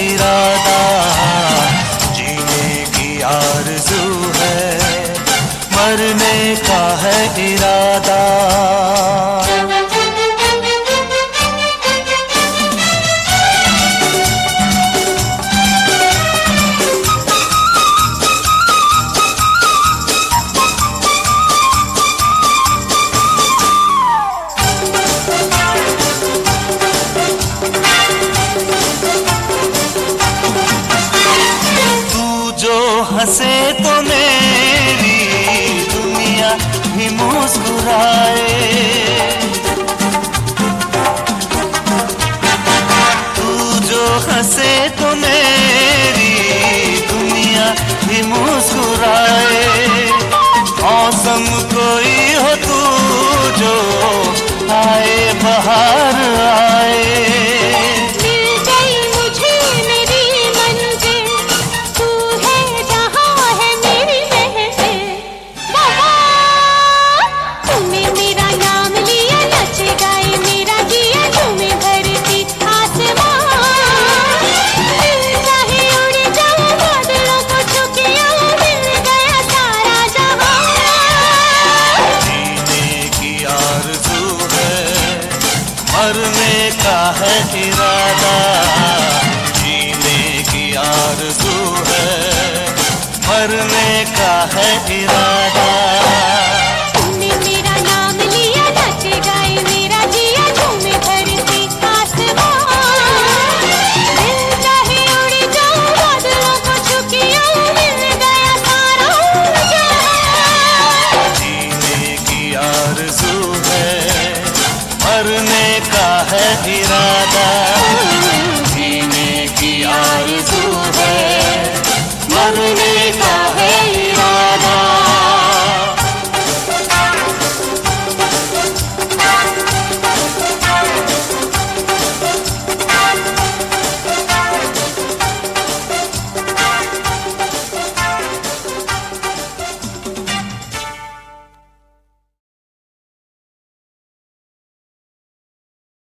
इरादा, जीने की आरज़ू है, मरने का है इरादा। हंसे तो मेरी दुनिया भी मुस्कुराए, तू जो हंसे तो मेरी दुनिया भी मुस्कुराए। मौसम कोई हो तू जो आए बहार आए, मरने का है इरादा, जीने की आरज़ू है, मरने का है इरादा। तूने मेरा नाम लिया, नच गाए मेरा जिया, झूमे धरती आसमान। दिल चाहे उड़ जाऊं, बादलों को छू के आऊं, मिल गया सारा जहां। जीने की आरज़ू है, मरने का है इरादा, जीने की आरज़ू है, मरने